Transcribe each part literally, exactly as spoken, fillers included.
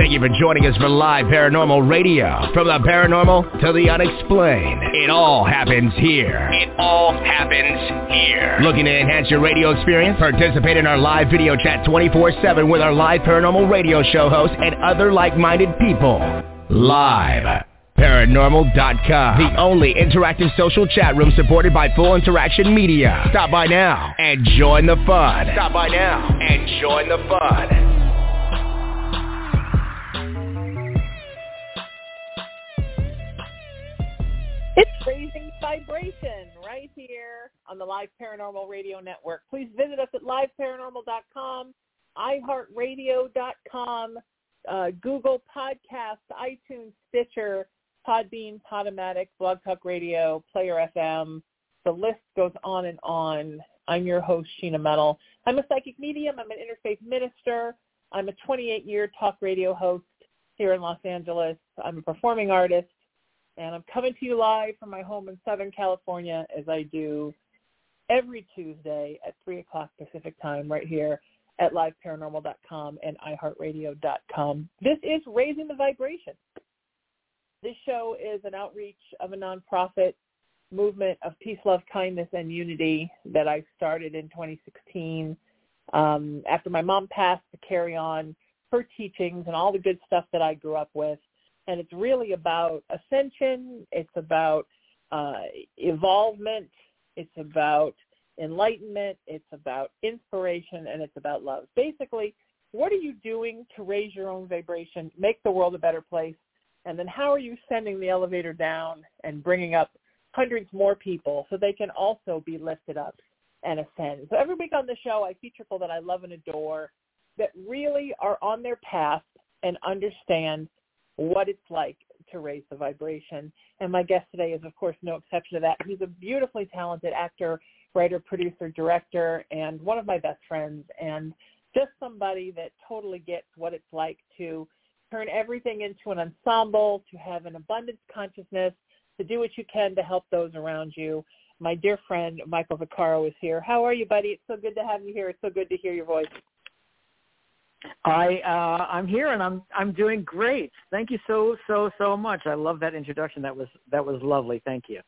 Thank you for joining us for Live Paranormal Radio. From the paranormal to the unexplained, it all happens here. It all happens here. Looking to enhance your radio experience? Participate in our live video chat twenty-four seven with our Live Paranormal Radio show hosts and other like-minded people. Live Paranormal dot com, the only interactive social chat room supported by Full Interaction Media. Stop by now and join the fun. Stop by now and join the fun. It's Raising Vibration right here on the Live Paranormal Radio Network. Please visit us at live paranormal dot com, i heart radio dot com, uh, Google Podcasts, iTunes, Stitcher, Podbean, Podomatic, Blog Talk Radio, Player F M. The list goes on and on. I'm your host, Sheena Metal. I'm a psychic medium. I'm an interfaith minister. I'm a twenty-eight-year talk radio host here in Los Angeles. I'm a performing artist. And I'm coming to you live from my home in Southern California, as I do every Tuesday at three o'clock Pacific time right here at live paranormal dot com and i heart radio dot com. This is Raising the Vibration. This show is an outreach of a nonprofit movement of peace, love, kindness, and unity that I started in twenty sixteen um, after my mom passed, to carry on her teachings and all the good stuff that I grew up with. And it's really about ascension. It's about uh, evolvement. It's about enlightenment. It's about inspiration, and it's about love. Basically, what are you doing to raise your own vibration, make the world a better place? And then how are you sending the elevator down and bringing up hundreds more people so they can also be lifted up and ascend? So every week on the show, I feature people that I love and adore that really are on their path and understand what it's like to raise the vibration. And my guest today is, of course, no exception to that. He's a beautifully talented actor, writer, producer, director, and one of my best friends, and just somebody that totally gets what it's like to turn everything into an ensemble, to have an abundance consciousness, to do what you can to help those around you. My dear friend, Michael Vaccaro, is here. How are you, buddy? It's so good to have you here. It's so good to hear your voice. I uh, I'm here and I'm I'm doing great. Thank you so so so much. I love that introduction. That was that was lovely. Thank you.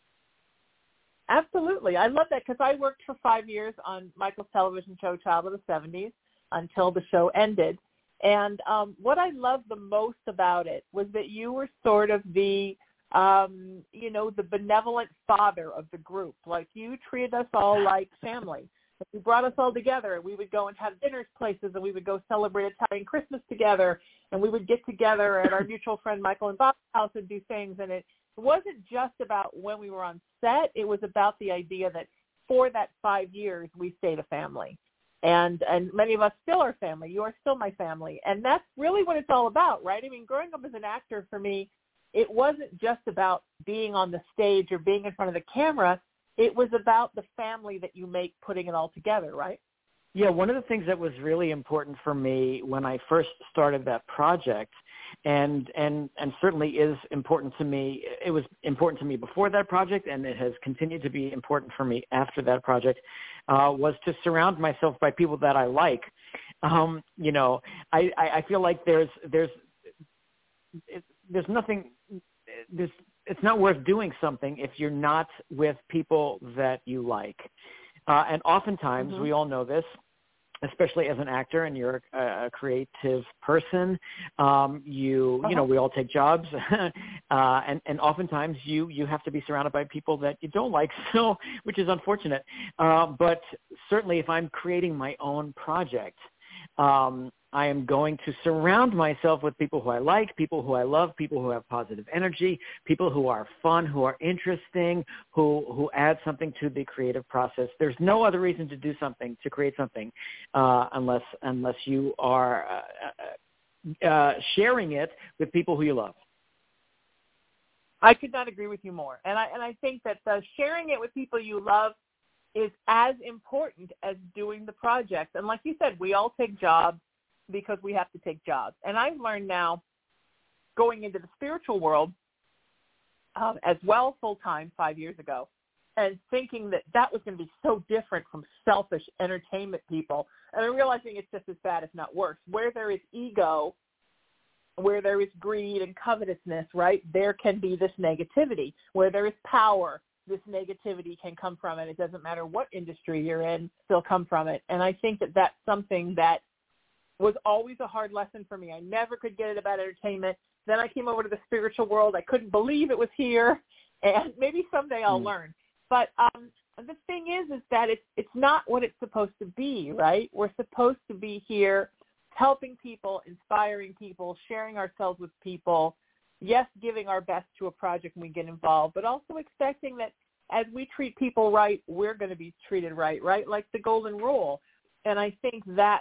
Absolutely, I love that because I worked for five years on Michael's television show Child of the seventies until the show ended. And um, what I loved the most about it was that you were sort of the um, you know the benevolent father of the group. Like, you treated us all like family. You brought us all together, and we would go and have dinners places, and we would go celebrate Italian Christmas together, and we would get together at our mutual friend Michael and Bob's house and do things. And it wasn't just about when we were on set. It was about the idea that for that five years, we stayed a family. And and many of us still are family. You are still my family. And that's really what it's all about, right? I mean, growing up as an actor, for me, it wasn't just about being on the stage or being in front of the camera. It was about the family that you make putting it all together, right? Yeah, one of the things that was really important for me when I first started that project, and and and certainly is important to me, it was important to me before that project, and it has continued to be important for me after that project, uh, was to surround myself by people that I like. Um, you know, I, I, I feel like there's there's it, there's nothing there's it's not worth doing something if you're not with people that you like. Uh, and oftentimes, mm-hmm. we all know this, especially as an actor and you're a, a creative person, um, you, uh-huh. you know, we all take jobs. uh, and, and oftentimes you, you have to be surrounded by people that you don't like, so, which is unfortunate. Uh, but certainly if I'm creating my own project, um, I am going to surround myself with people who I like, people who I love, people who have positive energy, people who are fun, who are interesting, who who add something to the creative process. There's no other reason to do something, to create something, uh, unless unless you are uh, uh, sharing it with people who you love. I could not agree with you more. And I and I think that the sharing it with people you love is as important as doing the project. And like you said, we all take jobs because we have to take jobs. And I've learned now, going into the spiritual world um, as well full-time five years ago, and thinking that that was going to be so different from selfish entertainment people. And I'm realizing it's just as bad, if not worse. Where there is ego, where there is greed and covetousness, right, there can be this negativity. Where there is power, this negativity can come from it. It doesn't matter what industry you're in, still come from it. And I think that that's something that was always a hard lesson for me. I never could get it about entertainment. Then I came over to the spiritual world. I couldn't believe it was here, and maybe someday I'll mm. learn. But um, the thing is, is that it's it's not what it's supposed to be, right? We're supposed to be here helping people, inspiring people, sharing ourselves with people, yes, giving our best to a project when we get involved, but also expecting that as we treat people right, we're going to be treated right, right? Like the golden rule. And I think that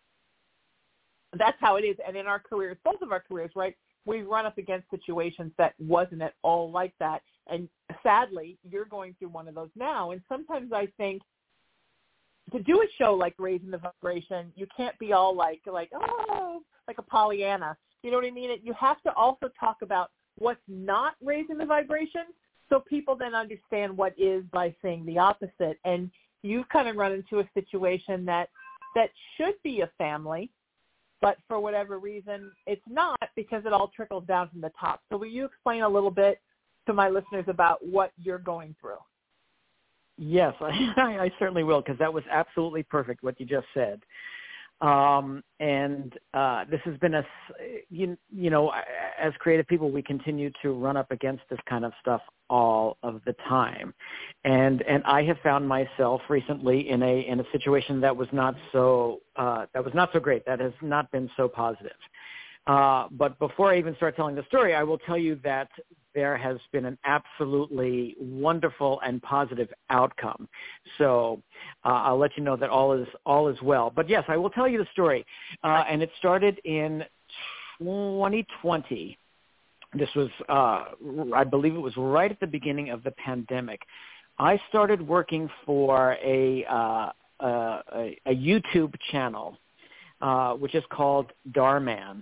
that's how it is. And in our careers, both of our careers, right, we run up against situations that wasn't at all like that. And sadly, you're going through one of those now. And sometimes I think to do a show like Raising the Vibration, you can't be all like, like oh, like a Pollyanna. You know what I mean? You have to also talk about what's not raising the vibration so people then understand what is by saying the opposite. And you've kind of run into a situation that that should be a family, but for whatever reason, it's not because it all trickles down from the top. So will you explain a little bit to my listeners about what you're going through? Yes, I, I certainly will, because that was absolutely perfect what you just said. Um, and uh, this has been a, you, you know, as creative people, we continue to run up against this kind of stuff all of the time. And and I have found myself recently in a in a situation that was not so uh, that was not so great. That has not been so positive. Uh, but before I even start telling the story, I will tell you that there has been an absolutely wonderful and positive outcome. So uh, I'll let you know that all is all is well. But yes, I will tell you the story. Uh, and it started in twenty twenty. This was, uh, I believe it was right at the beginning of the pandemic. I started working for a, uh, uh, a, a YouTube channel, uh, which is called Darman.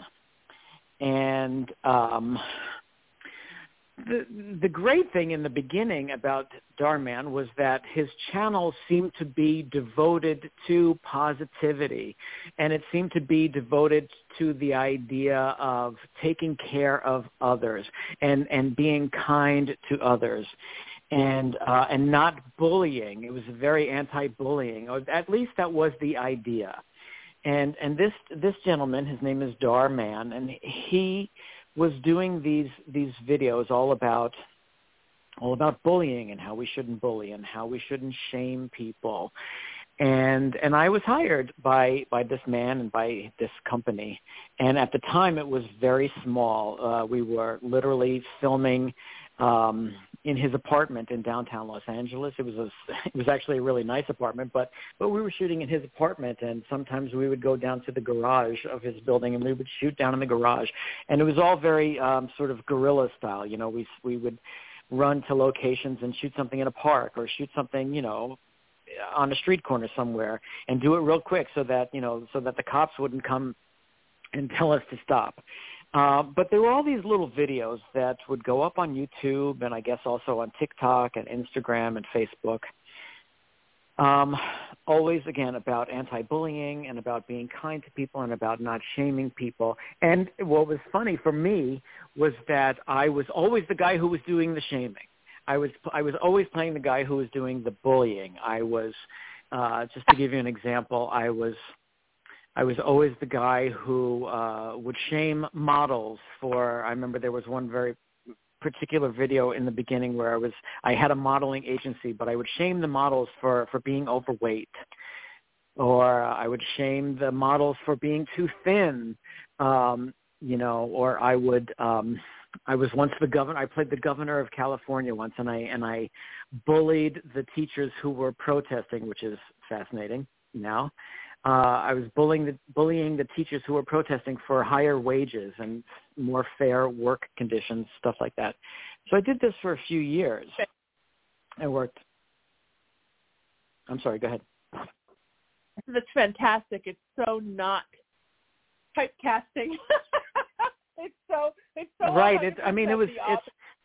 And um, the the great thing in the beginning about Darman was that his channel seemed to be devoted to positivity, and it seemed to be devoted to the idea of taking care of others and, and being kind to others. And uh, and not bullying. It was very anti-bullying, or at least that was the idea. And and this this gentleman, his name is Darman, and he was doing these these videos all about all about bullying and how we shouldn't bully and how we shouldn't shame people. And and I was hired by, by this man and by this company. And at the time, it was very small. Uh, we were literally filming um, in his apartment in downtown Los Angeles. It was a, it was actually a really nice apartment, but but we were shooting in his apartment, and sometimes we would go down to the garage of his building, and we would shoot down in the garage. And it was all very um, sort of guerrilla style. You know, we we would run to locations and shoot something in a park or shoot something, you know, on a street corner somewhere, and do it real quick so that, you know, so that the cops wouldn't come and tell us to stop. Uh, but there were all these little videos that would go up on YouTube and I guess also on TikTok and Instagram and Facebook. Um, always, again, about anti-bullying and about being kind to people and about not shaming people. And what was funny for me was that I was always the guy who was doing the shaming. I was I was always playing the guy who was doing the bullying. I was, uh, just to give you an example, I was I was always the guy who uh, would shame models for, I remember there was one very particular video in the beginning where I was, I had a modeling agency, but I would shame the models for, for being overweight, or I would shame the models for being too thin, um, you know, or I would, um, I was once the governor, I played the governor of California once, and I, and I bullied the teachers who were protesting, which is fascinating now. Uh, I was bullying the, bullying the teachers who were protesting for higher wages and more fair work conditions, stuff like that. So I did this for a few years. I worked. I'm sorry, go ahead. That's fantastic. It's so not typecasting. it's so, it's so right. It, I mean, it was, it's,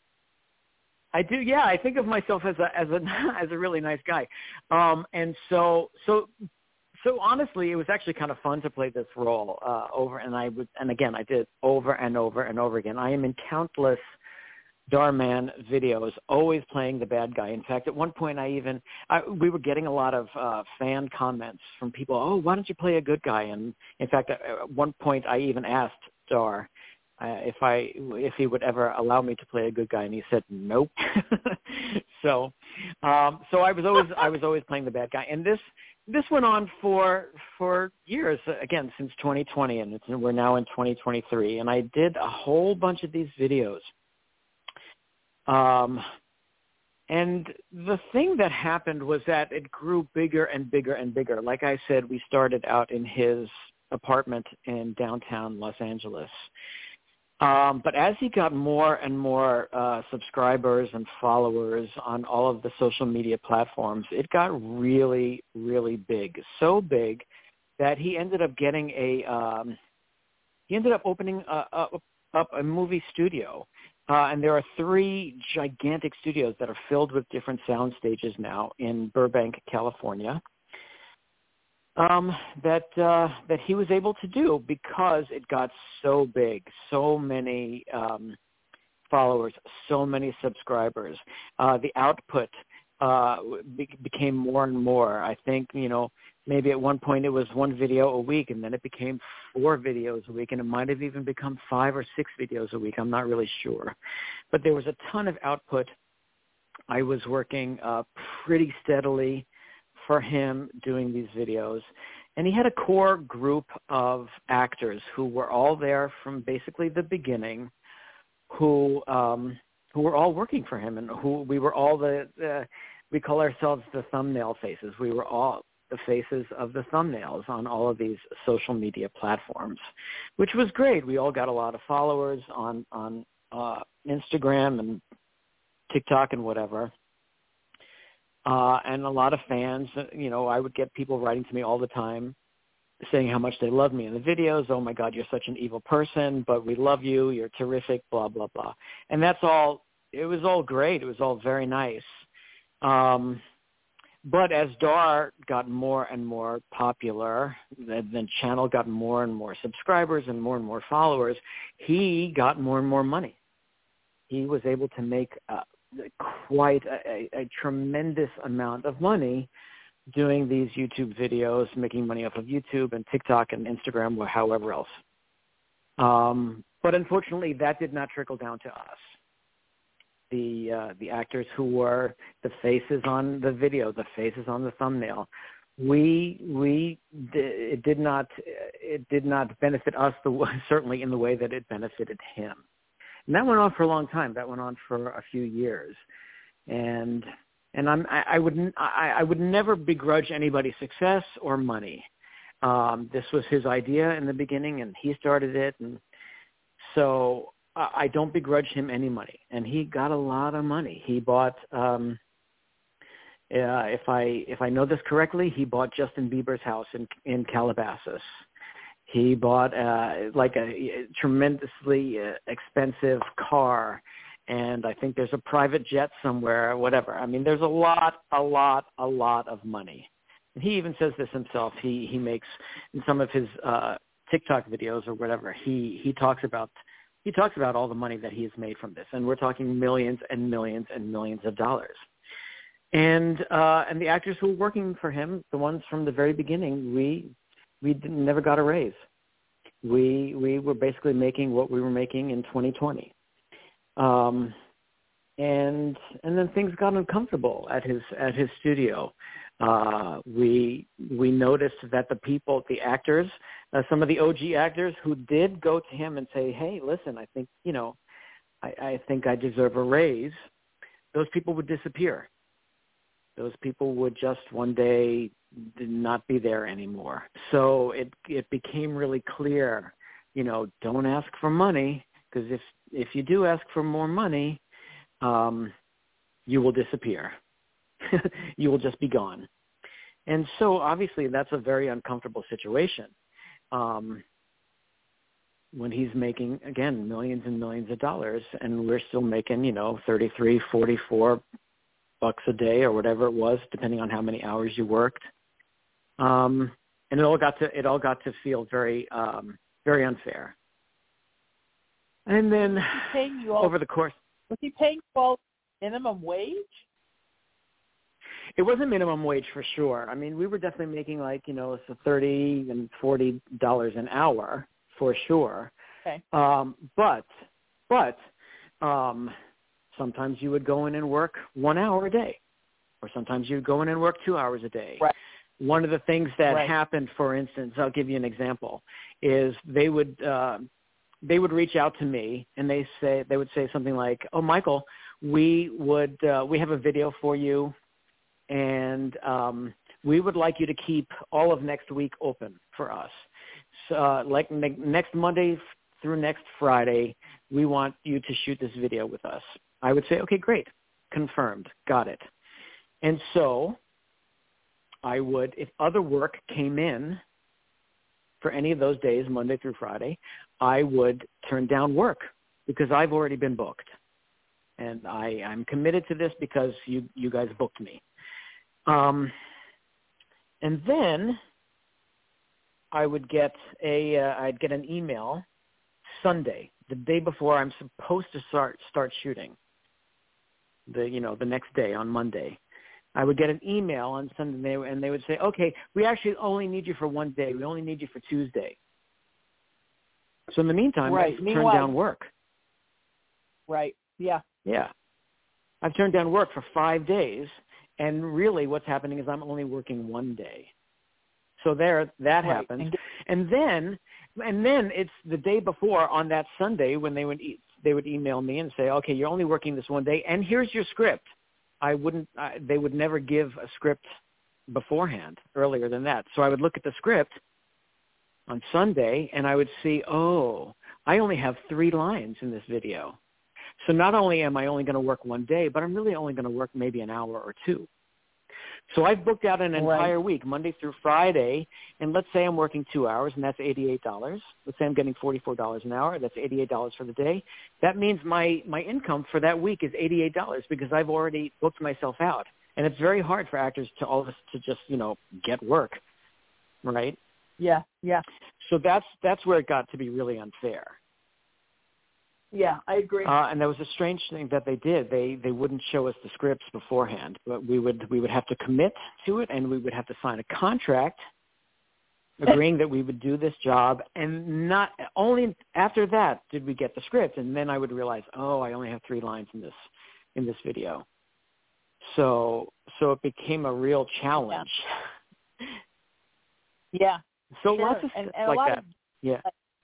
I do. Yeah. I think of myself as a, as a, as a really nice guy. Um, and so, so, so honestly, it was actually kind of fun to play this role uh, over, and I would, and again, I did over and over and over again. I am in countless Dhar Mann videos, always playing the bad guy. In fact, at one point, I even I, we were getting a lot of uh, fan comments from people. Oh, why don't you play a good guy? And in fact, at one point, I even asked Dhar uh, if I if he would ever allow me to play a good guy, and he said nope. so, um, so I was always I was always playing the bad guy, and this this went on for for years. Again, since twenty twenty, and it's, we're now in twenty twenty-three, and I did a whole bunch of these videos. Um, and the thing that happened was that it grew bigger and bigger and bigger. Like I said, we started out in his apartment in downtown Los Angeles. Um, but as he got more and more uh, subscribers and followers on all of the social media platforms, it got really, really big. So big that he ended up getting a um, he ended up opening a, a, up a movie studio. Uh, and there are three gigantic studios that are filled with different sound stages now in Burbank, California, um, that uh, that he was able to do because it got so big, so many um, followers, so many subscribers. Uh, the output uh, be- became more and more. I think, you know, maybe at one point it was one video a week, and then it became four videos a week, and it might have even become five or six videos a week. I'm not really sure. But there was a ton of output. I was working uh, pretty steadily for him doing these videos. And he had a core group of actors who were all there from basically the beginning, who um, who were all working for him, and who we were all the, the we call ourselves the thumbnail faces. We were all the faces of the thumbnails on all of these social media platforms, which was great. We all got a lot of followers on, on uh, Instagram and TikTok and whatever. Uh, and a lot of fans. You know, I would get people writing to me all the time saying how much they love me in the videos. Oh my God, you're such an evil person, but we love you. You're terrific, blah, blah, blah. And that's all, it was all great. It was all very nice. Um, But as Dhar got more and more popular, the, the channel got more and more subscribers and more and more followers, he got more and more money. He was able to make uh, quite a, a, a tremendous amount of money doing these YouTube videos, making money off of YouTube and TikTok and Instagram or however else. Um, but unfortunately, that did not trickle down to us. The uh, the actors who were the faces on the video, the faces on the thumbnail, we we it did not it did not benefit us the certainly in the way that it benefited him. And that went on for a long time. That went on for a few years, and and I'm I, I would I, I would never begrudge anybody's success or money. Um, this was his idea in the beginning, and he started it, and so. I don't begrudge him any money, and he got a lot of money. He bought, um, uh, if I if I know this correctly, he bought Justin Bieber's house in in Calabasas. He bought uh, like a, a tremendously uh, expensive car, and I think there's a private jet somewhere, or whatever. I mean, there's a lot, a lot, a lot of money. And he even says this himself. He he makes in some of his uh, TikTok videos or whatever. He he talks about. He talks about all the money that he has made from this, and we're talking millions and millions and millions of dollars. And uh, and the actors who were working for him, the ones from the very beginning, we we didn't, never got a raise. We we were basically making what we were making in twenty twenty. Um, and and then things got uncomfortable at his at his studio. Uh, we we noticed that the people, the actors, uh, some of the O G actors who did go to him and say, "Hey, listen, I think you know, I, I think I deserve a raise," those people would disappear. Those people would just one day not be there anymore. So it it became really clear, you know, don't ask for money, because if if you do ask for more money, um, you will disappear. You will just be gone. And so obviously that's a very uncomfortable situation. Um, when he's making, again, millions and millions of dollars, and we're still making, you know, thirty-three, forty-four bucks a day or whatever it was, depending on how many hours you worked. Um, and it all got to it all got to feel very um, very unfair. And then was he paying you all, over the course, was he paying you all minimum wage? it wasn't minimum wage for sure. I mean, we were definitely making like you know so thirty and forty dollars an hour for sure. Okay. Um, but but um, sometimes you would go in and work one hour a day, or sometimes you'd go in and work two hours a day. Right. One of the things that right. happened, for instance, I'll give you an example, is they would uh, they would reach out to me and they say they would say something like, "Oh, Michael, we would uh, we have a video for you, and um, we would like you to keep all of next week open for us. So, uh, like ne- next Monday through next Friday, we want you to shoot this video with us." I would say, "Okay, great, confirmed, got it." And so I would, if other work came in for any of those days, Monday through Friday, I would turn down work because I've already been booked. And I, I'm committed to this because you, you guys booked me. Um, and then I would get a, uh, I'd get an email Sunday, the day before I'm supposed to start, start shooting, the, you know, the next day on Monday. I would get an email on Sunday, and they would say, "Okay, we actually only need you for one day. We only need you for Tuesday." So in the meantime, right. I've turned down work. Right. Yeah. Yeah. I've turned down work for five days, and really what's happening is I'm only working one day. So there, that right. happens. And, and then, and then it's the day before on that Sunday when they would e- they would email me and say, "Okay, you're only working this one day, and here's your script." I wouldn't, I, they would never give a script beforehand, earlier than that. So I would look at the script on Sunday and I would see, oh, I only have three lines in this video. So not only am I only going to work one day, but I'm really only going to work maybe an hour or two. So I've booked out an entire right. week, Monday through Friday, and let's say I'm working two hours, and that's eighty-eight dollars. Let's say I'm getting forty-four dollars an hour. That's eighty-eight dollars for the day. That means my, my income for that week is eighty-eight dollars because I've already booked myself out. And it's very hard for actors to all of us to just, you know, get work, right? Yeah, yeah. So that's that's where it got to be really unfair. Yeah, I agree. Uh, and there was a strange thing that they did. They they wouldn't show us the scripts beforehand, but we would we would have to commit to it, and we would have to sign a contract agreeing that we would do this job. And not only after that did we get the script, and then I would realize, oh, I only have three lines in this in this video. So so it became a real challenge. Yeah. So sure. lots of and, stuff and like lot that. Of, yeah.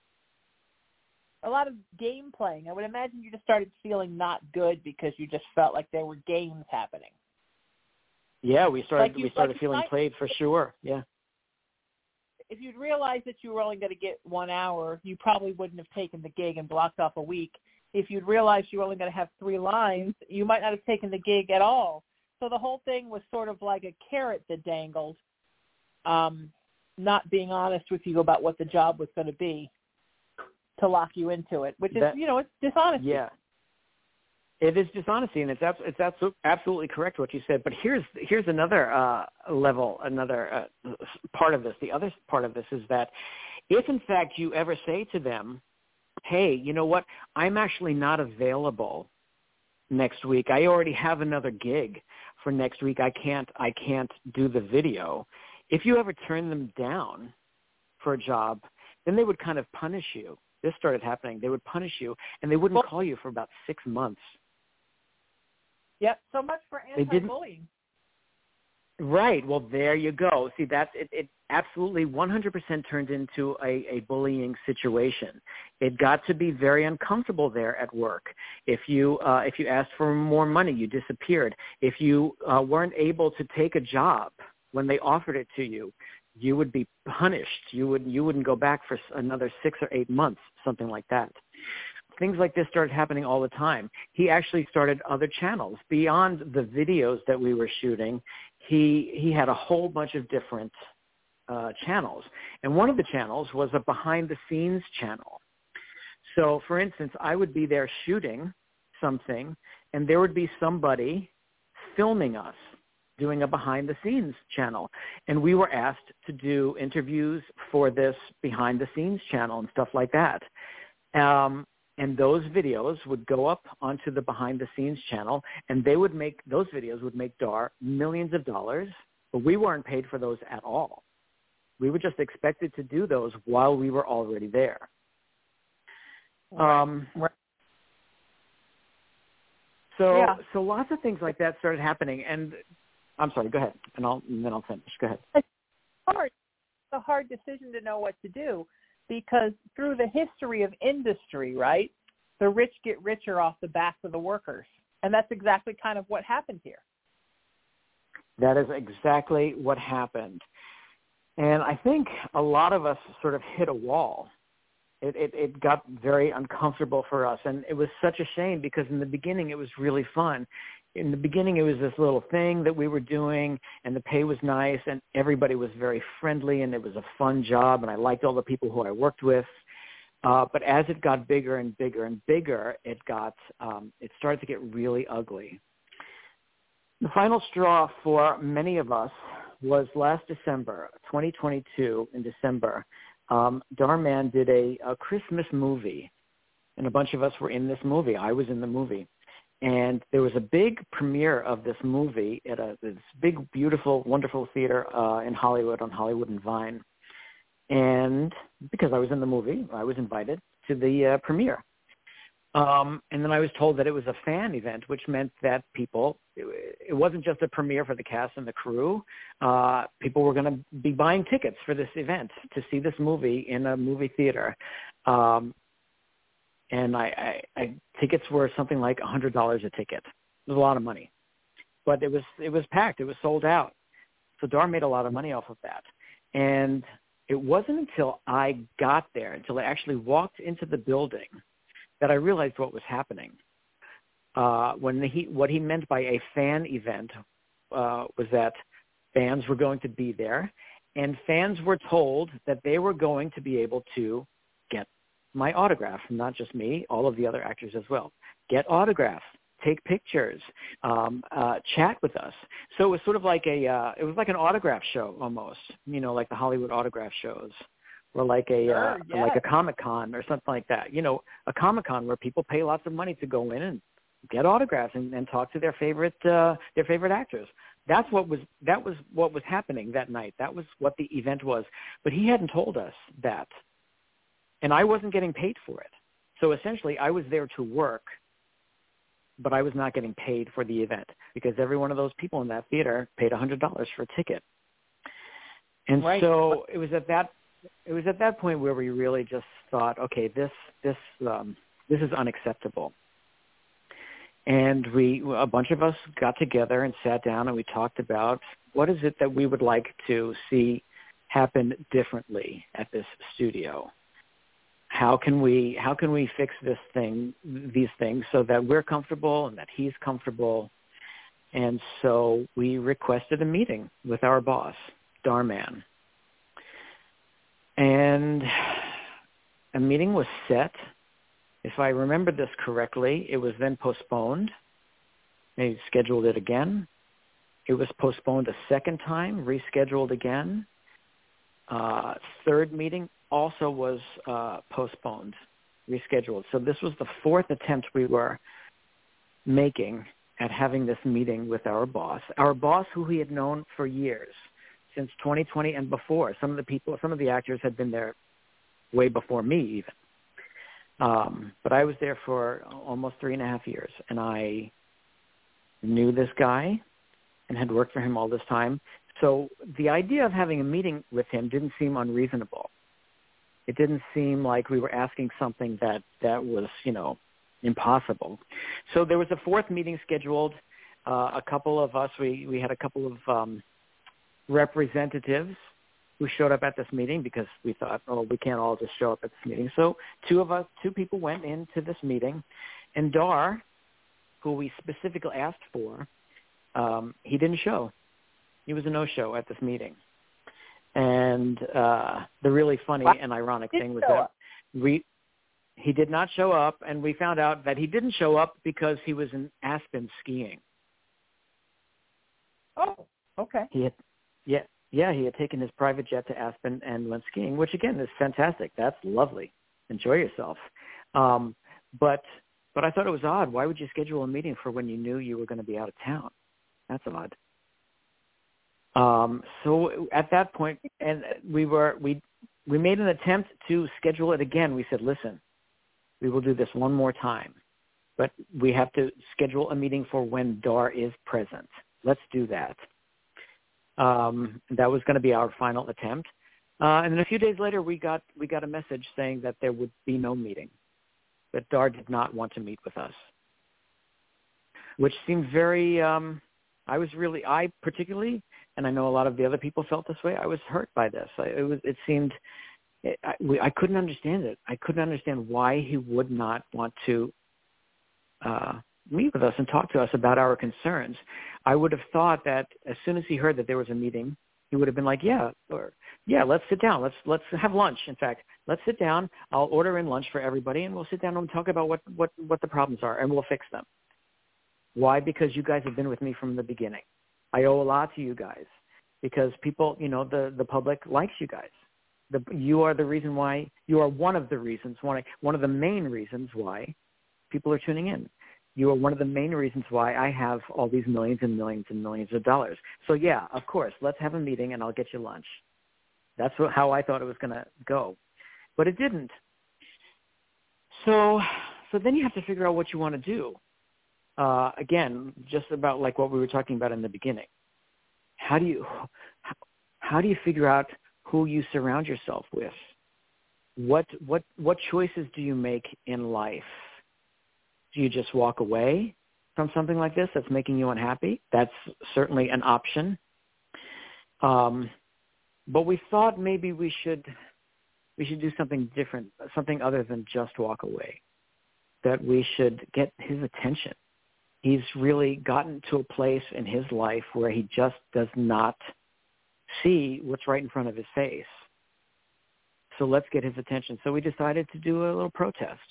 A lot of game playing. I would imagine you just started feeling not good because you just felt like there were games happening. Yeah, we started like you, we started like feeling might, played for sure. Yeah. If you'd realized that you were only going to get one hour, you probably wouldn't have taken the gig and blocked off a week. If you'd realized you were only going to have three lines, you might not have taken the gig at all. So the whole thing was sort of like a carrot that dangled, um, not being honest with you about what the job was going to be, to lock you into it, which is, that, you know, it's dishonesty. Yeah. It is dishonesty, and it's abs- it's abso- absolutely correct what you said. But here's here's another uh, level, another uh, part of this. The other part of this is that if, in fact, you ever say to them, hey, you know what, I'm actually not available next week. I already have another gig for next week. I can't I can't do the video. If you ever turn them down for a job, then they would kind of punish you. This started happening. They would punish you, and they wouldn't call you for about six months. Yep. So much for anti-bullying. Right. Well, there you go. See, that's it. It absolutely one hundred percent turned into a, a bullying situation. It got to be very uncomfortable there at work. If you uh, if you asked for more money, you disappeared. If you uh, weren't able to take a job when they offered it to you, you would be punished. You would you wouldn't go back for another six or eight months, something like that. Things like this started happening all the time. He actually started other channels beyond the videos that we were shooting. He he had a whole bunch of different uh, channels, and one of the channels was a behind-the-scenes channel. So, for instance, I would be there shooting something, and there would be somebody filming us doing a behind-the-scenes channel. And we were asked to do interviews for this behind-the-scenes channel and stuff like that. Um, and those videos would go up onto the behind-the-scenes channel, and they would make, those videos would make D A R millions of dollars, but we weren't paid for those at all. We were just expected to do those while we were already there. Um, right. So, yeah. so lots of things like that started happening. And I'm sorry, go ahead, and I'll and then I'll finish. Go ahead. It's hard. It's a hard decision to know what to do, because through the history of industry, right, the rich get richer off the backs of the workers, and that's exactly kind of what happened here. That is exactly what happened, and I think a lot of us sort of hit a wall. It, it, it got very uncomfortable for us, and it was such a shame because in the beginning it was really fun. In the beginning it was this little thing that we were doing, and the pay was nice, and everybody was very friendly, and it was a fun job, and I liked all the people who I worked with. Uh, but as it got bigger and bigger and bigger, it got um, it started to get really ugly. The final straw for many of us was last December, twenty twenty-two, in December. Um, Darman did a, a Christmas movie, and a bunch of us were in this movie. I was in the movie. And there was a big premiere of this movie at a this big, beautiful, wonderful theater uh, in Hollywood, on Hollywood and Vine. And because I was in the movie, I was invited to the uh, premiere. Um, and then I was told that it was a fan event, which meant that people, it, it wasn't just a premiere for the cast and the crew. Uh, people were going to be buying tickets for this event to see this movie in a movie theater. Um, and I, I, I tickets were something like one hundred dollars a ticket. It was a lot of money. But it was it was packed. It was sold out. So D A R made a lot of money off of that. And it wasn't until I got there, until I actually walked into the building, that I realized what was happening. Uh, when he, what he meant by a fan event uh, was that fans were going to be there, and fans were told that they were going to be able to get my autograph, not just me, all of the other actors as well. Get autographs, take pictures, um, uh, chat with us. So it was sort of like a, uh, it was like an autograph show almost, you know, like the Hollywood autograph shows. Or like a sure, uh, yeah. like a Comic-Con or something like that. You know, a Comic-Con where people pay lots of money to go in and get autographs and, and talk to their favorite uh, their favorite actors. That's what was that was what was happening that night. That was what the event was. But he hadn't told us that, and I wasn't getting paid for it. So essentially, I was there to work, but I was not getting paid for the event because every one of those people in that theater paid one hundred dollars for a ticket. And right. so it was at that. It was at that point where we really just thought, okay, this this um, this is unacceptable. And we, a bunch of us got together and sat down and we talked about what is it that we would like to see happen differently at this studio. How can we how can we fix this thing, these things, so that we're comfortable and that he's comfortable? And so we requested a meeting with our boss, Darman. And a meeting was set. If I remember this correctly, it was then postponed. They scheduled it again. It was postponed a second time, rescheduled again. Uh, third meeting also was uh, postponed, rescheduled. So this was the fourth attempt we were making at having this meeting with our boss, our boss who he had known for years. Since twenty twenty and before. Some of the people, some of the actors had been there way before me even. Um, but I was there for almost three and a half years, and I knew this guy and had worked for him all this time. So the idea of having a meeting with him didn't seem unreasonable. It didn't seem like we were asking something that, that was, you know, impossible. So there was a fourth meeting scheduled. Uh, a couple of us, we, we had a couple of um, representatives who showed up at this meeting because we thought, oh, we can't all just show up at this meeting. So two of us, two people went into this meeting, and D A R, who we specifically asked for, um, he didn't show. He was a no-show at this meeting. And uh, the really funny and ironic thing was that we, he did not show up, and we found out that he didn't show up because he was in Aspen skiing. Oh. Okay. He had, yeah, yeah, he had taken his private jet to Aspen and went skiing, which again is fantastic. That's lovely. Enjoy yourself. Um, but but I thought it was odd. Why would you schedule a meeting for when you knew you were going to be out of town? That's odd. Um, so at that point, and we were we we made an attempt to schedule it again. We said, listen, we will do this one more time, but we have to schedule a meeting for when Dar is present. Let's do that. Um, that was going to be our final attempt. Uh, and then a few days later, we got we got a message saying that there would be no meeting, that Dar did not want to meet with us, which seemed very, um, I was really, I particularly, and I know a lot of the other people felt this way, I was hurt by this. I, it was, it seemed, it, I, we, I couldn't understand it. I couldn't understand why he would not want to uh, meet with us and talk to us about our concerns. I would have thought that as soon as he heard that there was a meeting, he would have been like, yeah, or yeah, let's sit down. Let's let's have lunch. In fact, let's sit down. I'll order in lunch for everybody, and we'll sit down and talk about what, what, what the problems are, and we'll fix them. Why? Because you guys have been with me from the beginning. I owe a lot to you guys because people, you know, the, the public likes you guys. The, you are the reason why, you are one of the reasons, one, one of the main reasons why people are tuning in. You are one of the main reasons why I have all these millions and millions and millions of dollars. So, yeah, of course, let's have a meeting and I'll get you lunch. That's what, how I thought it was going to go. But it didn't. So so then you have to figure out what you want to do. Uh, again, just about like what we were talking about in the beginning. How do you how, how do you figure out who you surround yourself with? What what what choices do you make in life? Do you just walk away from something like this that's making you unhappy? That's certainly an option. Um, but we thought maybe we should we should do something different, something other than just walk away. That we should get his attention. He's really gotten to a place in his life where he just does not see what's right in front of his face. So let's get his attention. So we decided to do a little protest.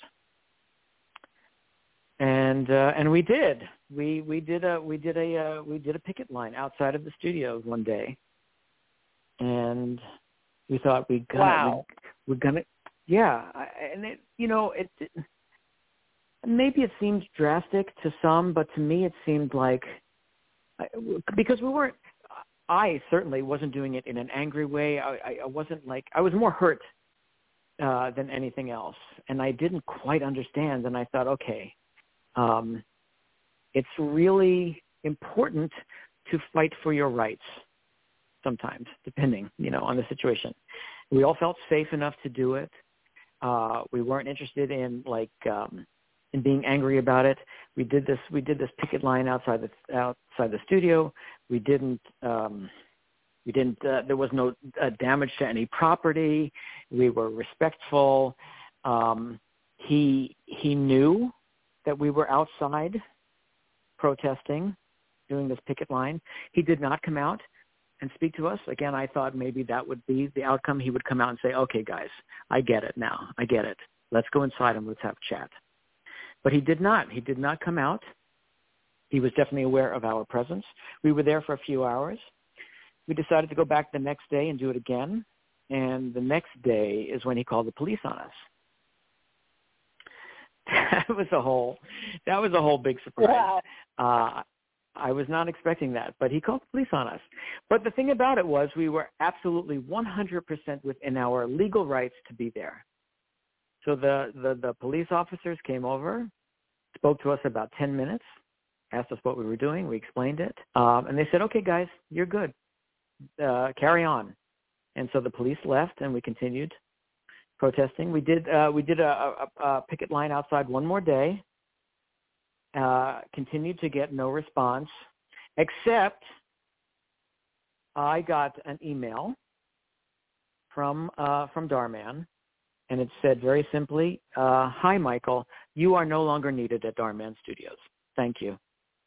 And uh, and we did. We we did a we did a uh, we did a picket line outside of the studio one day, and we thought we gonna wow. we, we're gonna yeah. And it you know it, it maybe it seemed drastic to some, but to me it seemed like because we weren't. I certainly wasn't doing it in an angry way. I, I, I wasn't like I was more hurt uh, than anything else, and I didn't quite understand. And I thought, okay. Um, it's really important to fight for your rights sometimes, depending, you know, on the situation. We all felt safe enough to do it. Uh, we weren't interested in like um, in being angry about it. We did this. We did this picket line outside the outside the studio. We didn't. Um, we didn't. Uh, there was no uh, damage to any property. We were respectful. Um, he he knew that we were outside protesting, doing this picket line. He did not come out and speak to us. Again, I thought maybe that would be the outcome. He would come out and say, okay, guys, I get it now. I get it. Let's go inside and let's have a chat. But he did not. He did not come out. He was definitely aware of our presence. We were there for a few hours. We decided to go back the next day and do it again. And the next day is when he called the police on us. That was a whole, that was a whole big surprise. Wow. Uh, I was not expecting that, but he called the police on us. But the thing about it was we were absolutely one hundred percent within our legal rights to be there. So the, the, the police officers came over, spoke to us about ten minutes, asked us what we were doing. We explained it. Um, and they said, okay, guys, you're good. Uh, carry on. And so the police left and we continued protesting. We did uh, we did a, a, a picket line outside one more day. Uh, continued to get no response, except I got an email from uh, from Darman, and it said very simply, uh, "Hi, Michael. You are no longer needed at Darman Studios. Thank you."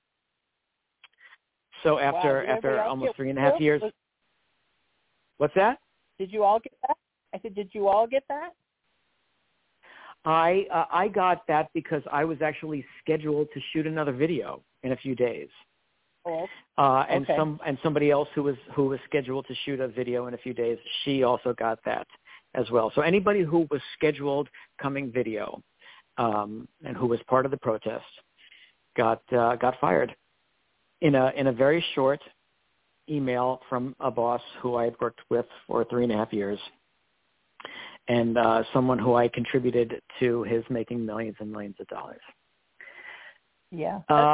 So after wow. after almost three and a half years, what's that? Did you all get that? I said, did you all get that? I uh, I got that because I was actually scheduled to shoot another video in a few days. Oh, uh, and okay. some and somebody else who was who was scheduled to shoot a video in a few days, she also got that as well. So anybody who was scheduled coming video um, and who was part of the protest got uh, got fired in a in a very short email from a boss who I had worked with for three and a half years, and uh, someone who I contributed to his making millions and millions of dollars. Yeah. Uh,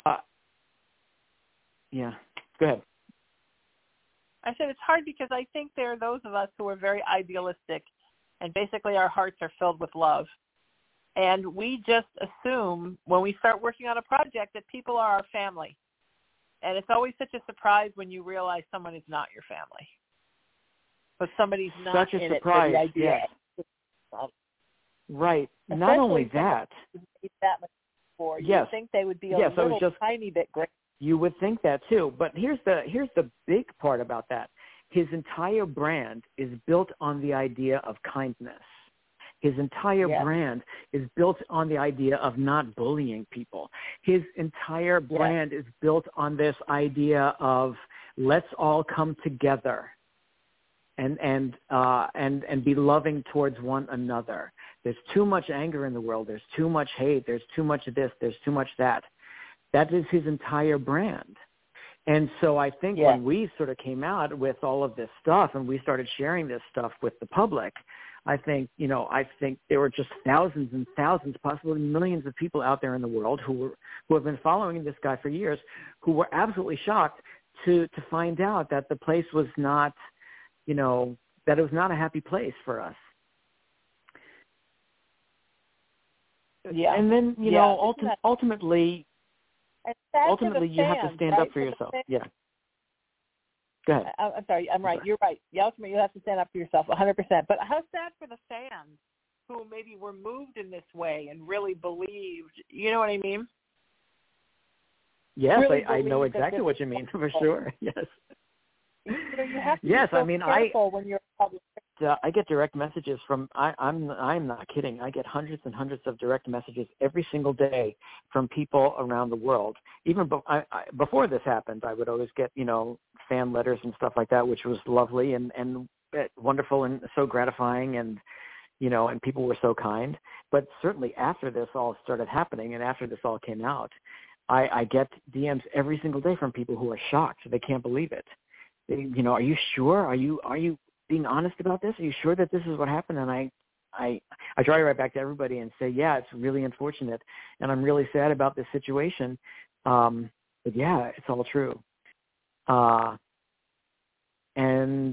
yeah. Go ahead. I said it's hard because I think there are those of us who are very idealistic, and basically our hearts are filled with love. And we just assume when we start working on a project that people are our family. And it's always such a surprise when you realize someone is not your family. But somebody's not Such a in surprise, it for the idea. yes. Right. Not only that. that much for. You yes. would think they would be a yes, little I was just, tiny bit great. You would think that too. But here's the here's the big part about that. His entire brand is built on the idea of kindness. His entire yes. brand is built on the idea of not bullying people. His entire brand yes. is built on this idea of let's all come together and and uh, and and be loving towards one another. There's too much anger in the world. There's too much hate. There's too much of this. There's too much that. That is his entire brand. And so I think yes. when we sort of came out with all of this stuff and we started sharing this stuff with the public, I think, you know, I think there were just thousands and thousands, possibly millions of people out there in the world who were who have been following this guy for years, who were absolutely shocked to to find out that the place was not, you know, that it was not a happy place for us. Yeah. And then, you yeah. know, ulti- ultimately, ultimately you fans, have to stand right? up for yourself. Yeah. Go ahead. I, I'm sorry. I'm right. Sorry. You're right. Yeah, ultimately, you have to stand up for yourself one hundred percent. But how sad for the fans who maybe were moved in this way and really believed, you know what I mean? Yes, really I, I know exactly what you mean, for sure. Yes. You know, you have to yes, be so I mean, careful I, when you're public. Uh, I get direct messages from, I, I'm I'm not kidding, I get hundreds and hundreds of direct messages every single day from people around the world. Even be, I, I, before this happened, I would always get, you know, fan letters and stuff like that, which was lovely and, and wonderful and so gratifying, and, you know, and people were so kind. But certainly after this all started happening and after this all came out, I, I get D Ms every single day from people who are shocked. They can't believe it. They, you know, are you sure? Are you, are you, being honest about this? Are you sure that this is what happened? And I, I, I try right back to everybody and say, yeah, it's really unfortunate, and I'm really sad about this situation. Um, but yeah, it's all true. Uh, and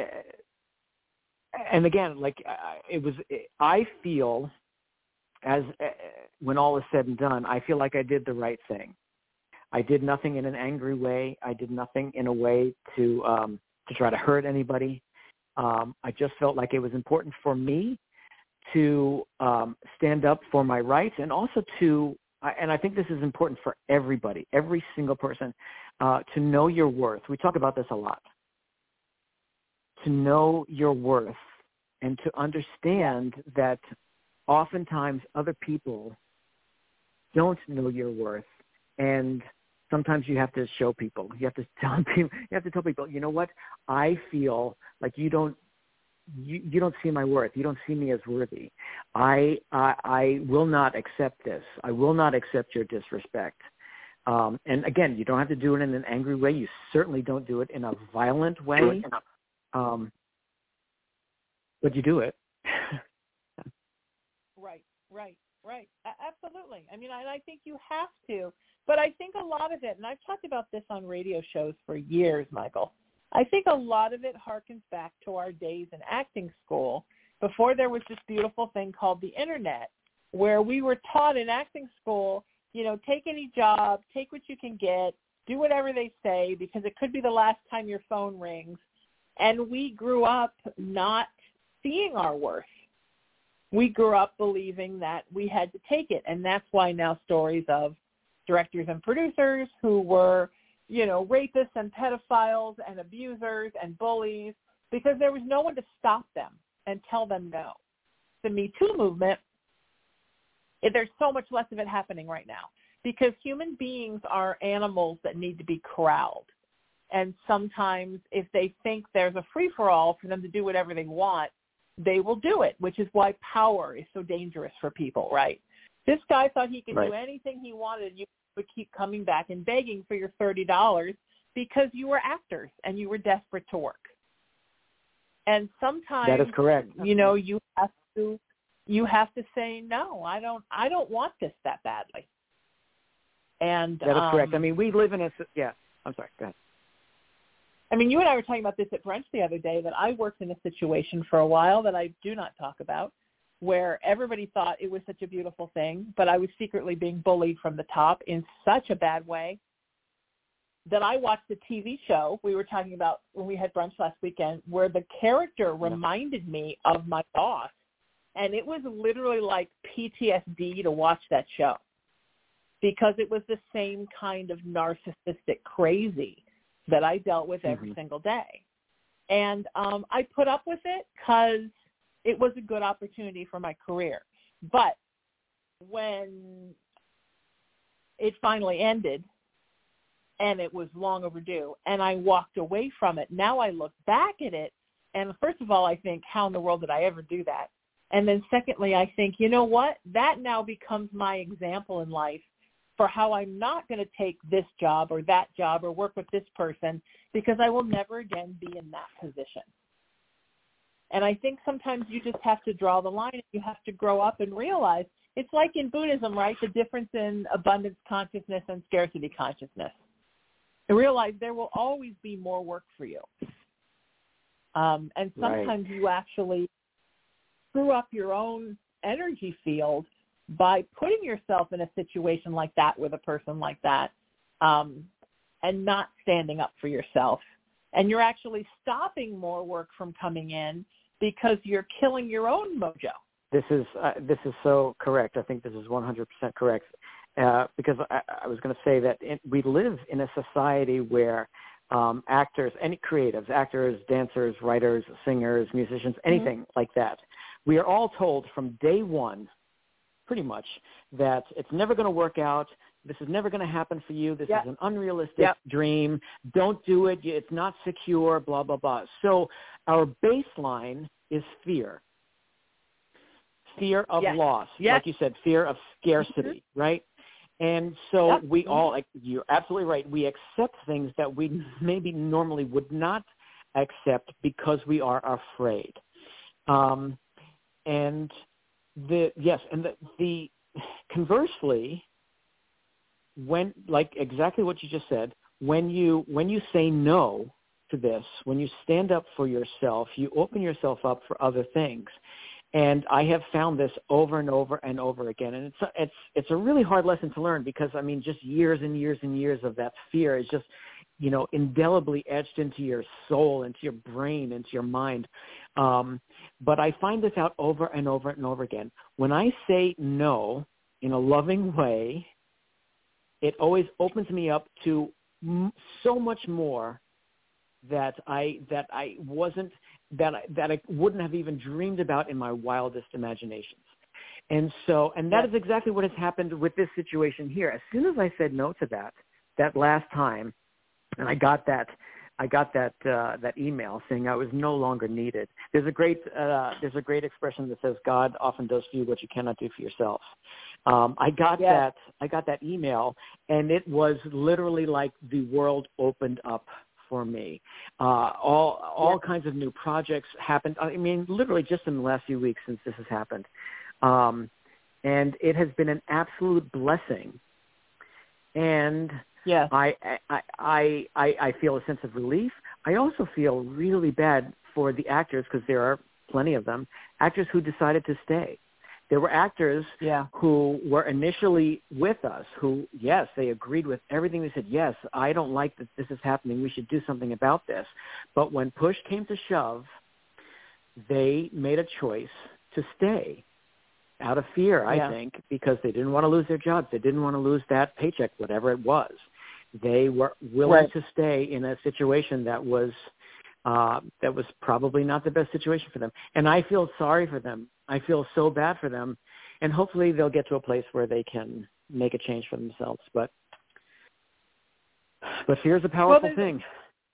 and again, like it was, I feel as when all is said and done, I feel like I did the right thing. I did nothing in an angry way. I did nothing in a way to um, to try to hurt anybody. Um, I just felt like it was important for me to um, stand up for my rights, and also to, and I think this is important for everybody, every single person, uh, to know your worth. We talk about this a lot. To know your worth and to understand that oftentimes other people don't know your worth, and sometimes you have to show people. You have to tell people. You have to tell people. You know what? I feel like you don't. You, you don't see my worth. You don't see me as worthy. I, I I will not accept this. I will not accept your disrespect. Um, and again, you don't have to do it in an angry way. You certainly don't do it in a violent way. Um, but you do it. Right. Right. Right. Absolutely. I mean, I, I think you have to. But I think a lot of it, and I've talked about this on radio shows for years, Michael, I think a lot of it harkens back to our days in acting school before there was this beautiful thing called the Internet, where we were taught in acting school, you know, take any job, take what you can get, do whatever they say, because it could be the last time your phone rings. And we grew up not seeing our worth. We grew up believing that we had to take it, and that's why now stories of directors and producers who were, you know, rapists and pedophiles and abusers and bullies, because there was no one to stop them and tell them no. The Me Too movement, there's so much less of it happening right now. because human beings are animals that need to be corralled. And sometimes if they think there's a free-for-all for them to do whatever they want, they will do it, which is why power is so dangerous for people, right? This guy thought he could right. do anything he wanted. You would keep coming back and begging for your thirty dollars because you were actors and you were desperate to work. And sometimes that is correct. You know, you have to you have to say no. I don't. I don't want this that badly. And that is um, correct. I mean, we live in a yeah. I'm sorry. Go ahead. I mean, you and I were talking about this at brunch the other day, that I worked in a situation for a while that I do not talk about, where everybody thought it was such a beautiful thing, but I was secretly being bullied from the top in such a bad way that I watched a T V show we were talking about when we had brunch last weekend, where the character reminded me of my boss, and it was literally like P T S D to watch that show, because it was the same kind of narcissistic crazy that I dealt with every mm-hmm. single day. And um, I put up with it because it was a good opportunity for my career. But when it finally ended, and it was long overdue, and I walked away from it, now I look back at it, and first of all, I think, how in the world did I ever do that? And then secondly, I think, you know what? That now becomes my example in life for how I'm not going to take this job or that job or work with this person, because I will never again be in that position. And I think sometimes you just have to draw the line, and you have to grow up and realize it's like in Buddhism, right? The difference in abundance consciousness and scarcity consciousness. And realize there will always be more work for you. Um, and sometimes right. you actually screw up your own energy field by putting yourself in a situation like that with a person like that, um, and not standing up for yourself. And you're actually stopping more work from coming in because you're killing your own mojo. This is uh, this is so correct. I think this is one hundred percent correct. Uh, because I, I was going to say that in, we live in a society where um, actors, any creatives, actors, dancers, writers, singers, musicians, anything mm-hmm. like that, we are all told from day one, pretty much, that it's never going to work out. This is never going to happen for you. This yep. is an unrealistic yep. dream. Don't do it. It's not secure, blah, blah, blah. So our baseline is fear. Fear of yes. loss. Yes. Like you said, fear of scarcity, mm-hmm. right? And so yep. we all, like, you're absolutely right, we accept things that we maybe normally would not accept because we are afraid. Um, and the, yes, and the, the conversely, when, like exactly what you just said, when you, when you say no to this, when you stand up for yourself, you open yourself up for other things. And I have found this over and over and over again. And it's a, it's it's a really hard lesson to learn, because, I mean, just years and years and years of that fear is just, you know, indelibly etched into your soul, into your brain, into your mind. Um, but I find this out over and over and over again. When I say no in a loving way, it always opens me up to m- so much more that I that I wasn't that I, that I wouldn't have even dreamed about in my wildest imaginations. And so, and that is exactly what has happened with this situation here. As soon as I said no to that, that last time, and I got that, I got that uh, that email saying I was no longer needed. There's a great uh, there's a great expression that says God often does for you what you cannot do for yourself. Um, I got yes. that I got that email, and it was literally like the world opened up for me. Uh, all all yeah. kinds of new projects happened. I mean, literally just in the last few weeks since this has happened. Um, and it has been an absolute blessing. And yeah. I, I, I, I, I feel a sense of relief. I also feel really bad for the actors, because there are plenty of them, actors who decided to stay. There were actors yeah. who were initially with us who, yes, they agreed with everything. They said, yes, I don't like that this is happening. We should do something about this. But when push came to shove, they made a choice to stay out of fear, I yeah. think, because they didn't want to lose their jobs. They didn't want to lose that paycheck, whatever it was. They were willing right. to stay in a situation that was uh, that was probably not the best situation for them. And I feel sorry for them. I feel so bad for them, and hopefully they'll get to a place where they can make a change for themselves. But but fear is a powerful well, thing.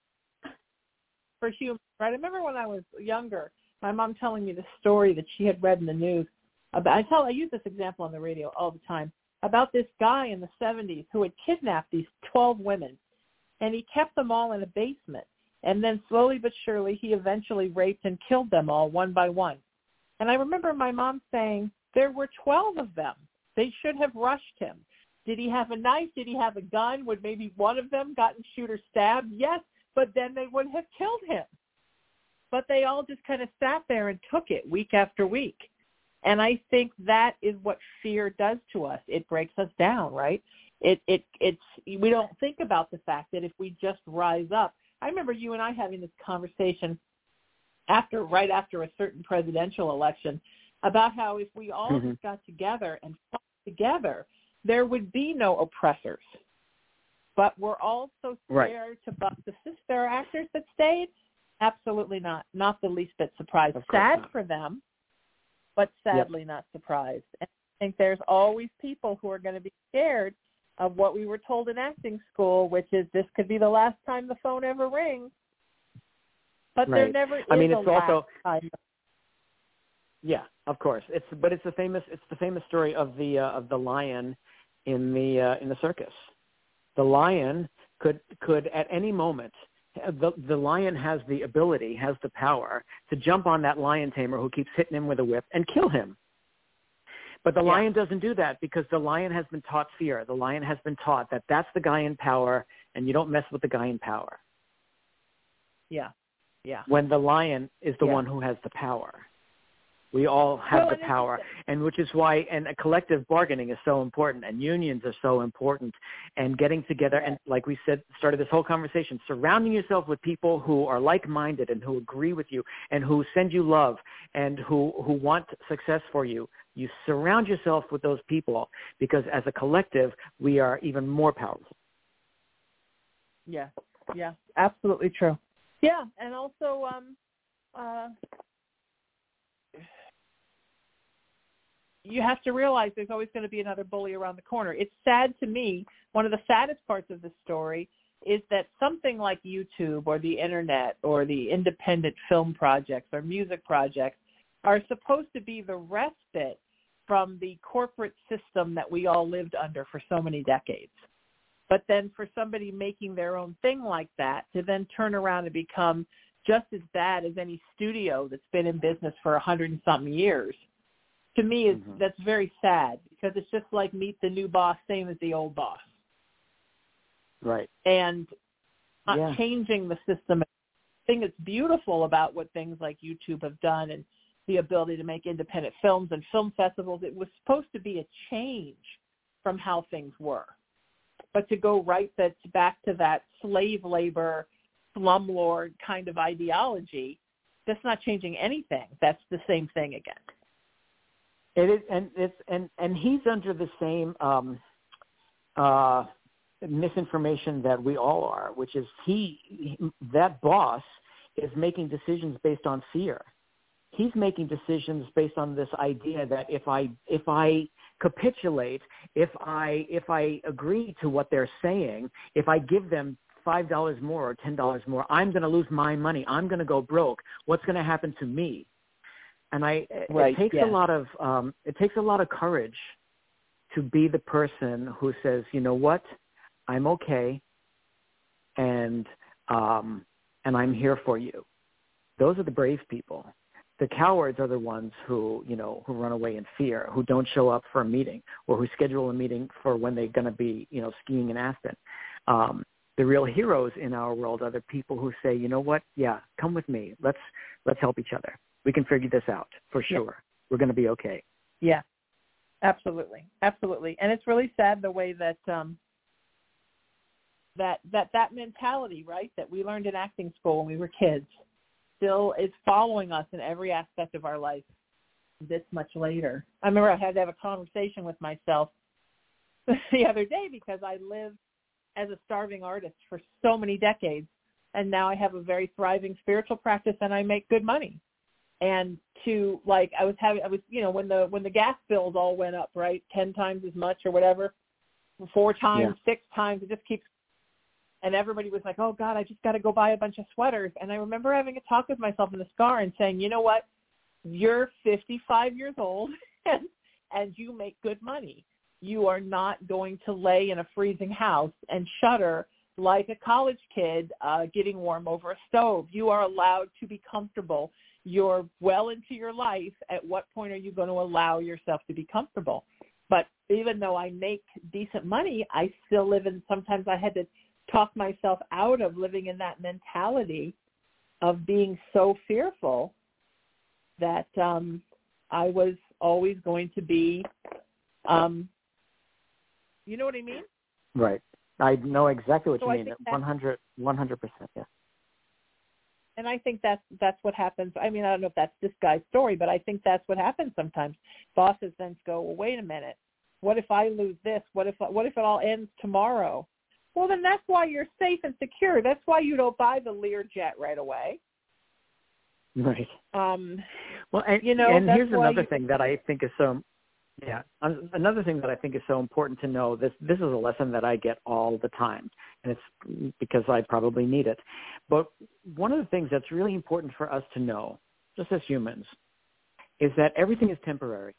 For humans, right? I remember when I was younger, my mom telling me the story that she had read in the news about. I tell I use this example on the radio all the time about this guy in the seventies who had kidnapped these twelve women, and he kept them all in a basement. And then slowly but surely, he eventually raped and killed them all one by one. And I remember my mom saying, there were twelve of them. They should have rushed him. Did he have a knife? Did he have a gun? Would maybe one of them gotten shoot or stabbed? Yes, but then they would have killed him. But they all just kind of sat there and took it week after week. And I think that is what fear does to us. It breaks us down, right? It it it's we don't think about the fact that if we just rise up. I remember you and I having this conversation after right after a certain presidential election about how if we all mm-hmm. just got together and fought together, there would be no oppressors. But we're all so scared right. to buck the system. There are actors that stayed. Absolutely not. Not the least bit surprised. Sad not. for them, but sadly yep. not surprised. And I think there's always people who are going to be scared of what we were told in acting school, which is this could be the last time the phone ever rings. But right. there never is I mean, a it's last also, time. Yeah, of course. It's but it's the famous it's the famous story of the uh, of the lion in the uh, in the circus. The lion could could at any moment. The, the lion has the ability, has the power to jump on that lion tamer who keeps hitting him with a whip and kill him. But the yeah. lion doesn't do that because the lion has been taught fear. The lion has been taught that that's the guy in power and you don't mess with the guy in power. Yeah, yeah. When the lion is the yeah. one who has the power. We all have well, the power, and which is why, and a collective bargaining is so important, and unions are so important, and getting together, and like we said, started this whole conversation, surrounding yourself with people who are like-minded and who agree with you and who send you love and who, who want success for you. You surround yourself with those people because as a collective, we are even more powerful. Yeah, yeah, absolutely true. Yeah, and also, um, uh, you have to realize there's always going to be another bully around the corner. It's sad to me. One of the saddest parts of the story is that something like YouTube or the internet or the independent film projects or music projects are supposed to be the respite from the corporate system that we all lived under for so many decades. But then for somebody making their own thing like that to then turn around and become just as bad as any studio that's been in business for a hundred and something years, to me, is mm-hmm. that's very sad because it's just like meet the new boss, same as the old boss. Right. And not yeah. changing the system. The thing that's beautiful about what things like YouTube have done and the ability to make independent films and film festivals, it was supposed to be a change from how things were. But to go right that's back to that slave labor, slumlord kind of ideology, that's not changing anything. That's the same thing again. It is, and it's and, and he's under the same um, uh, misinformation that we all are, which is he, he that boss is making decisions based on fear. He's making decisions based on this idea that if I if I capitulate, if I if I agree to what they're saying, if I give them five dollars more or ten dollars more, I'm going to lose my money. I'm going to go broke. What's going to happen to me? And I, right, it takes yeah. a lot of, um, it takes a lot of courage to be the person who says, you know what, I'm okay, and um, and I'm here for you. Those are the brave people. The cowards are the ones who, you know, who run away in fear, who don't show up for a meeting, or who schedule a meeting for when they're going to be, you know, skiing in Aspen. Um, the real heroes in our world are the people who say, you know what, yeah, come with me. Let's let's help each other. We can figure this out for sure. Yeah. We're going to be okay. Yeah, absolutely, absolutely. And it's really sad the way that um, that that that mentality, right, that we learned in acting school when we were kids, still is following us in every aspect of our life this much later. I remember I had to have a conversation with myself the other day because I lived as a starving artist for so many decades, and now I have a very thriving spiritual practice and I make good money. And to like, I was having, I was, you know, when the, when the gas bills all went up, right, ten times as much or whatever, four times, yeah. six times. It just keeps. And everybody was like, oh, God, I just got to go buy a bunch of sweaters. And I remember having a talk with myself in the car and saying, you know what? You're fifty-five years old and, and you make good money. You are not going to lay in a freezing house and shudder like a college kid uh, getting warm over a stove. You are allowed to be comfortable. You're well into your life. At what point are you going to allow yourself to be comfortable? But even though I make decent money, I still live in, sometimes I had to talk myself out of living in that mentality of being so fearful that um, I was always going to be, um, you know what I mean? Right. I know exactly what so you mean. one hundred, one hundred percent, yeah. And I think that's, that's what happens. I mean, I don't know if that's this guy's story, but I think that's what happens sometimes. Bosses then go, well, wait a minute. What if I lose this? What if, what if it all ends tomorrow? Well, then that's why you're safe and secure. That's why you don't buy the Learjet right away. Right. Um, well, and, you know, and here's another you, thing that I think is so, yeah, another thing that I think is so important to know. This this is a lesson that I get all the time, and it's because I probably need it. But one of the things that's really important for us to know, just as humans, is that everything is temporary.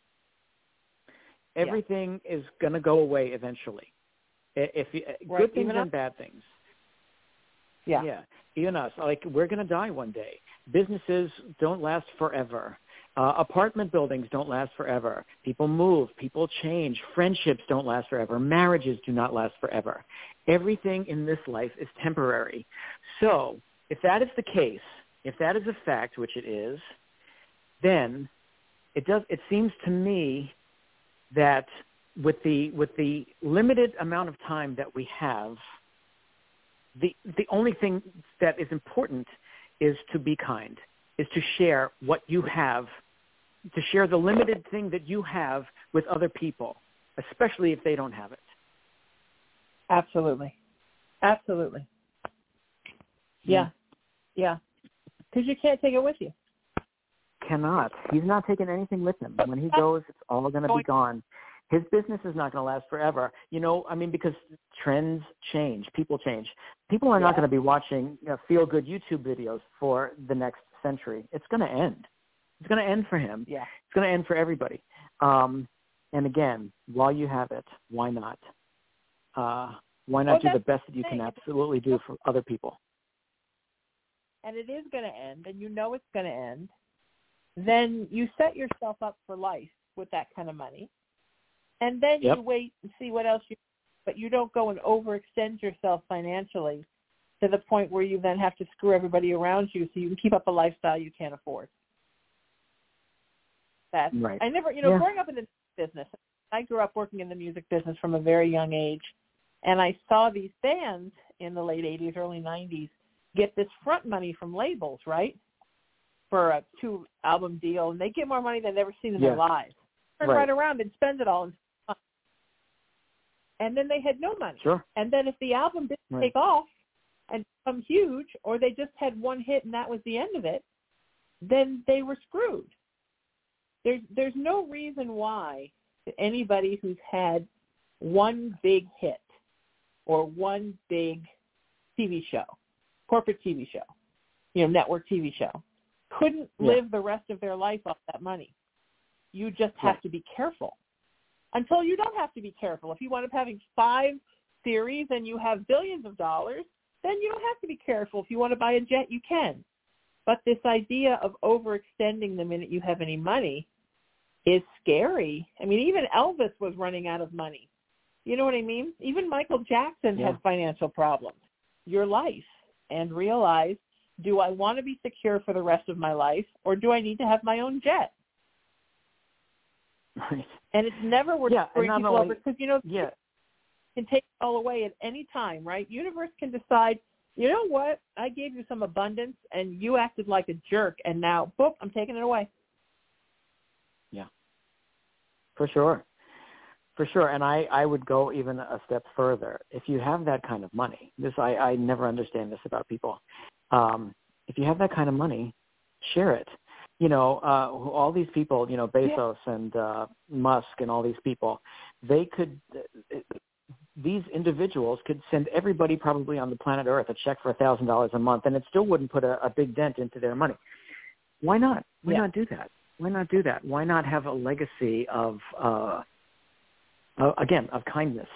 Everything yeah. is going to go away eventually. If you, right. good things even and us? bad things. Yeah. Yeah. Even us. Like, we're going to die one day. Businesses don't last forever. Uh, apartment buildings don't last forever. People move. People change. Friendships don't last forever. Marriages do not last forever. Everything in this life is temporary. So if that is the case, if that is a fact, which it is, then it does. It seems to me that with the with the limited amount of time that we have, the the only thing that is important is to be kind, is to share what you have, to share the limited thing that you have with other people, especially if they don't have it. Absolutely. Absolutely. Yeah. Yeah. Because you can't take it with you. Cannot. He's not taking anything with him. When he goes, it's all going to be gone. His business is not going to last forever. You know, I mean, because trends change. People change. People are yeah. not going to be watching you know, feel-good YouTube videos for the next century. It's going to end. It's going to end for him. Yeah. It's going to end for everybody. Um, and again, while you have it, why not? Uh, why not well, do the best that you can absolutely do for other people? And it is going to end, and you know it's going to end. Then you set yourself up for life with that kind of money. And then yep. you wait and see what else you, but you don't go and overextend yourself financially to the point where you then have to screw everybody around you so you can keep up a lifestyle you can't afford. That's, right. I never, you know, yeah. growing up in the business, I grew up working in the music business from a very young age, and I saw these bands in the late eighties, early nineties get this front money from labels, right, for a two-album deal, and they get more money than they've ever seen in yeah. their lives. Turn right. right around and spend it all in and then they had no money. Sure. And then if the album didn't right. take off and become huge, or they just had one hit and that was the end of it, then they were screwed. There's there's no reason why anybody who's had one big hit or one big T V show, corporate T V show, you know, network T V show, couldn't yeah. live the rest of their life off that money. You just have right. to be careful. Until you don't have to be careful. If you wind up having five series and you have billions of dollars, then you don't have to be careful. If you want to buy a jet, you can. But this idea of overextending the minute you have any money is scary. I mean, even Elvis was running out of money. You know what I mean? Even Michael Jackson yeah. had financial problems. Your life. And realize, do I want to be secure for the rest of my life, or do I need to have my own jet? Right. And it's never worth yeah, screwing people only, over because, you know, yeah. can take it all away at any time, right? Universe can decide, you know what, I gave you some abundance and you acted like a jerk, and now, boop, I'm taking it away. Yeah, for sure. For sure. And I, I would go even a step further. If you have that kind of money, this I, I never understand this about people. Um, if you have that kind of money, share it. You know, uh, all these people, you know, Bezos yeah. and uh, Musk and all these people, they could, these individuals could send everybody probably on the planet Earth a check for one thousand dollars a month, and it still wouldn't put a, a big dent into their money. Why not? Why yeah. not do that? Why not do that? Why not have a legacy of, uh, uh, again, of kindness?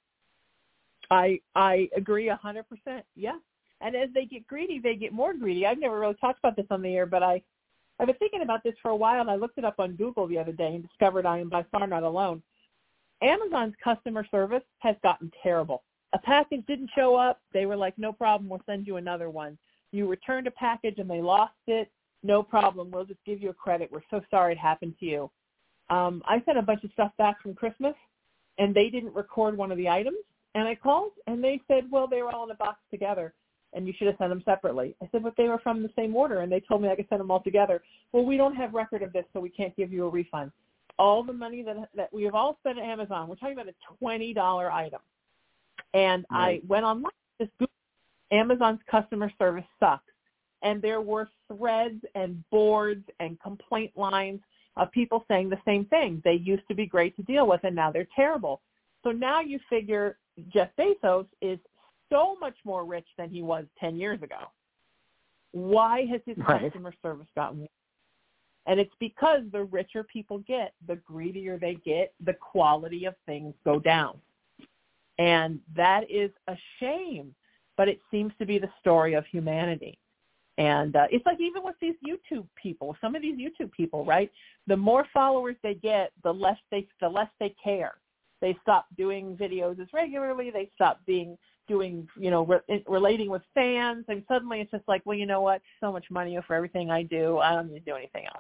I I agree one hundred percent. Yeah. And as they get greedy, they get more greedy. I've never really talked about this on the air, but I, I've been thinking about this for a while, and I looked it up on Google the other day and discovered I am by far not alone. Amazon's customer service has gotten terrible. A package didn't show up. They were like, no problem, we'll send you another one. You returned a package and they lost it. No problem, we'll just give you a credit. We're so sorry it happened to you. Um, I sent a bunch of stuff back from Christmas, and they didn't record one of the items. And I called, and they said, well, they were all in a box together, and you should have sent them separately. I said, but they were from the same order, and they told me I could send them all together. Well, we don't have record of this, so we can't give you a refund. All the money that that we have all spent at Amazon, we're talking about a twenty dollars item. And right. I went online, this Google, Amazon's customer service sucks. And there were threads and boards and complaint lines of people saying the same thing. They used to be great to deal with, and now they're terrible. So now you figure Jeff Bezos is so much more rich than he was ten years ago. Why has his right. customer service gotten worse? And it's because the richer people get, the greedier they get, the quality of things go down. And that is a shame, but it seems to be the story of humanity. And uh, it's like even with these YouTube people, some of these YouTube people, right? The more followers they get, the less they the less they care. They stop doing videos as regularly. They stop being doing, you know, re- relating with fans. And suddenly it's just like, well, you know what? So much money for everything I do. I don't need to do anything else.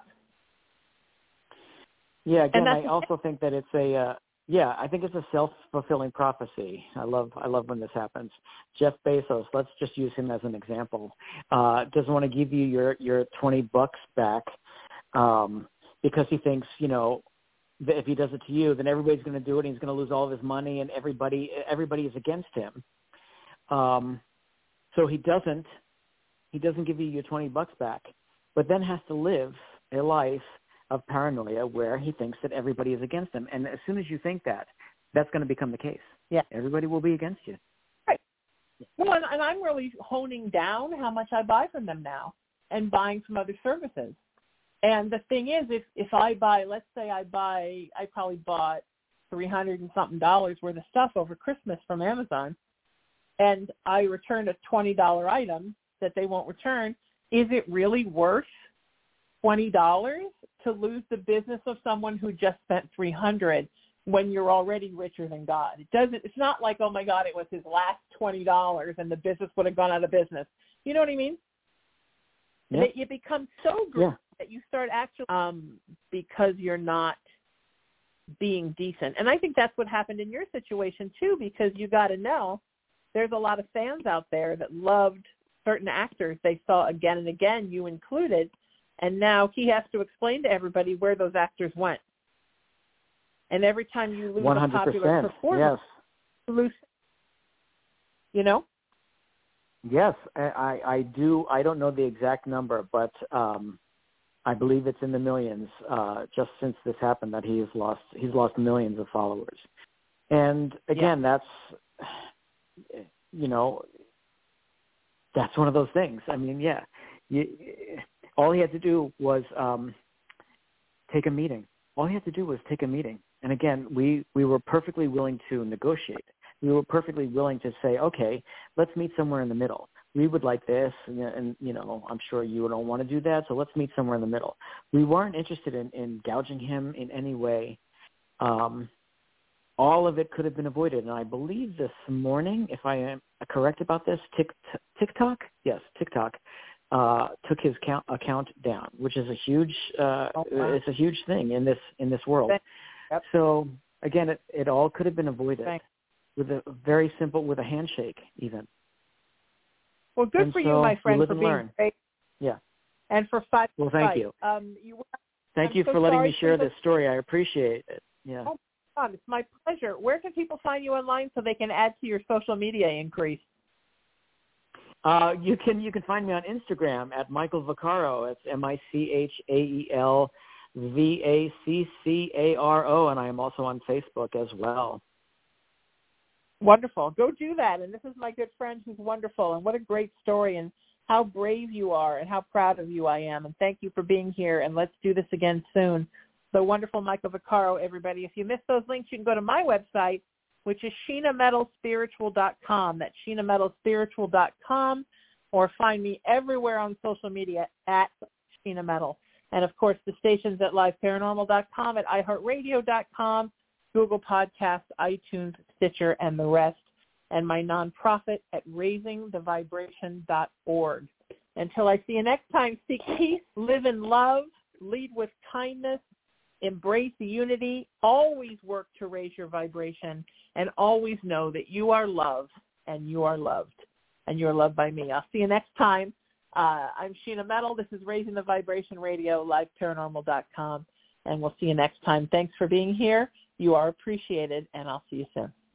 Yeah, again, I also think that it's a, uh, yeah, I think it's a self-fulfilling prophecy. I love I love when this happens. Jeff Bezos, let's just use him as an example, uh, doesn't want to give you your, your twenty bucks back um, because he thinks, you know, that if he does it to you, then everybody's going to do it, and he's going to lose all of his money, and everybody everybody is against him. Um, so he doesn't he doesn't give you your twenty bucks back, but then has to live a life of paranoia where he thinks that everybody is against him. And as soon as you think that, that's going to become the case. Yeah. Everybody will be against you. Right. Well, and, and I'm really honing down how much I buy from them now and buying from other services. And the thing is, if, if I buy, let's say I buy, I probably bought three hundred and something dollars worth of stuff over Christmas from Amazon, and I return a twenty dollars item that they won't return, is it really worth twenty dollars to lose the business of someone who just spent three hundred dollars when you're already richer than God? It doesn't. It's not like, oh my God, it was his last twenty dollars and the business would have gone out of business. You know what I mean? Yeah. It, it becomes so great yeah. that you start actually um, because you're not being decent. And I think that's what happened in your situation too, because you got to know there's a lot of fans out there that loved certain actors they saw again and again, you included. And now he has to explain to everybody where those actors went. And every time you lose one hundred percent, a popular performer, yes. you lose, you know? Yes, I, I do. I don't know the exact number, but um, I believe it's in the millions. Uh, just since this happened, that he's lost he's lost millions of followers. And again, yeah. that's you know, that's one of those things. I mean, yeah, you. All he had to do was um, take a meeting. All he had to do was take a meeting. And again, we, we were perfectly willing to negotiate. We were perfectly willing to say, okay, let's meet somewhere in the middle. We would like this, and, and you know, I'm sure you don't want to do that, so let's meet somewhere in the middle. We weren't interested in, in gouging him in any way. Um, all of it could have been avoided. And I believe this morning, if I am correct about this, Tik, TikTok, yes, TikTok, Uh, took his count, account down, which is a huge, uh, oh, wow. it's a huge thing in this in this world. Yep. So again, it, it all could have been avoided Thanks. with a very simple, with a handshake, even. Well, good and for so you, my friend, you for and being learn. great. Yeah. And for five. Well, thank fight. you. Um, you. Thank I'm you so for letting sorry me share for this story. I appreciate it. Yeah. Oh, God, it's my pleasure. Where can people find you online so they can add to your social media increase? Uh, you can you can find me on Instagram at Michael Vaccaro. It's M I C H A E L V A C C A R O, and I am also on Facebook as well. Wonderful. Go do that. And this is my good friend who's wonderful. And what a great story, and how brave you are, and how proud of you I am. And thank you for being here. And let's do this again soon. So wonderful, Michael Vaccaro, everybody. If you missed those links, you can go to my website, which is sheena metal spiritual dot com. That's sheena metal spiritual dot com. Or find me everywhere on social media at Sheena Metal. And, of course, the stations at live paranormal dot com, at i heart radio dot com, Google Podcasts, iTunes, Stitcher, and the rest. And my nonprofit at raising the vibration dot org. Until I see you next time, seek peace, live in love, lead with kindness, embrace unity, always work to raise your vibration, and always know that you are loved and you are loved. And you're loved by me. I'll see you next time. Uh, I'm Sheena Metal. This is Raising the Vibration Radio, live paranormal dot com. And we'll see you next time. Thanks for being here. You are appreciated, and I'll see you soon.